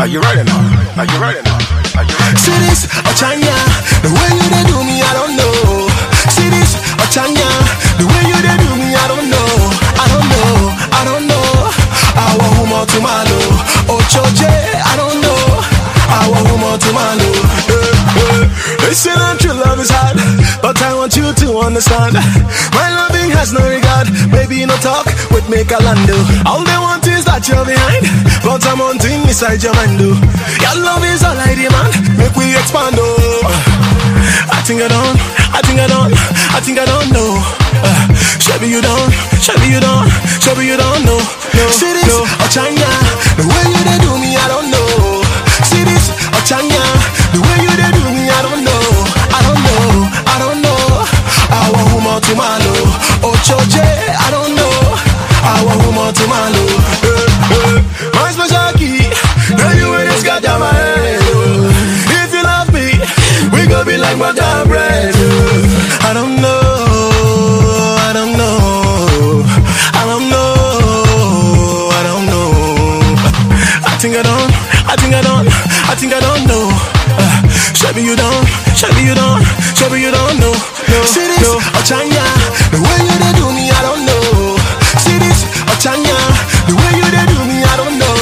Are you ready now? Are you ready now? Are you ready? See this, Ochanya, the way you they do me, I don't know. See this, Ochanya, the way you they do me, I don't know. I don't know, I don't know. I want humor to malo. Ochoje, I don't know. I want humor to malo. They say that true love is hard, but I want you to understand. My loving has no regard. Baby, no talk with me Calando. All they want is that you're behind, but I'm wanting inside your mind. Oh. Your love is all I demand. Make we expand. Oh, I think I don't know. Shabby you don't know. See this, Ochanya, the way you they do me, I don't know. See this, Ochanya, the way you they do me, I don't know. I want humor to malo. Ochoje, I don't know. I want humor to malo. My special key, now you in this goddamn head. If you love me, we gon' be like butter and bread. I don't know. I think I don't know. Shabby you don't know. See this, Ochanya, the way you they do me, I don't know. See this, Ochanya, the way you they do me, I don't know.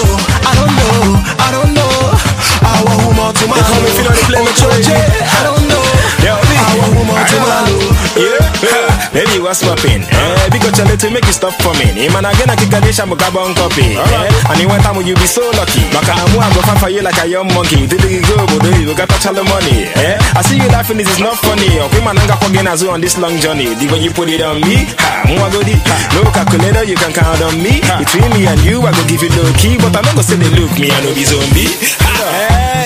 I want humor to my Ochoje, I don't know. I want humor to my Baby, what's poppin'? Because you to make you stop for me. Man, again, I kick a dish, I'm a carbon copy. And in one time will you be so lucky? But I'm going to fight for you like a young monkey. Did you go, but you got to tell the money. I see you laughing, this is not funny. Okay, man, I'm going to on this long journey. The way you put it on me, no calculator, you can count on me. Between me and you, I go give you low key. But I'm not going to say they look me, I know be zombie.